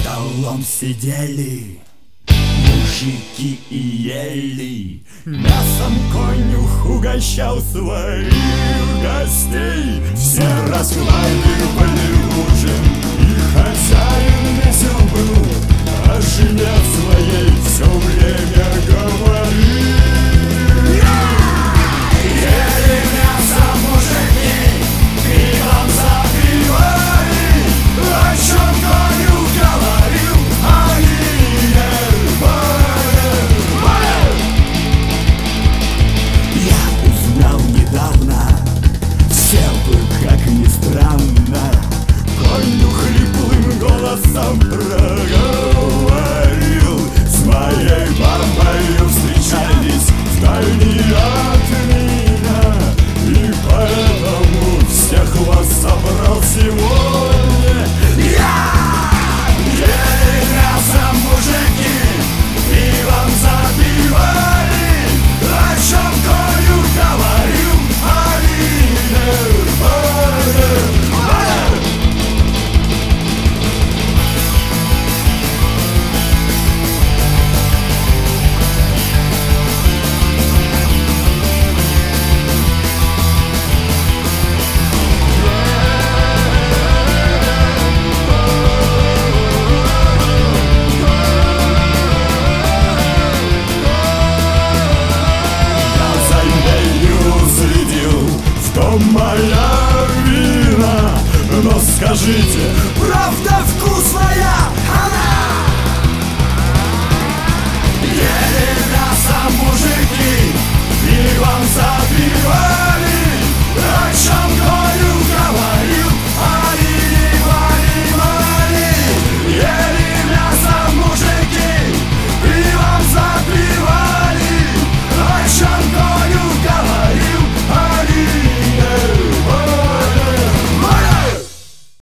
столом сидели мужики и ели. Мясом конюх угощал своих гостей. Все расхваливали ужин, и хозяин весел был, о жене своей все время говорил. Ели мясо мужики, пивом запивали, о чем конюх говорил, они не понимали. Я узнал недавно, все бы, как ни странно, конюх хриплым голосом проговорил: с моей бабою встречались вдали от меня, и поэтому всех вас собрал сегодня я. Ели мясо мужики, пивом запивали, о чем конюх говорил, они не понимали. Моя вина, но скажите,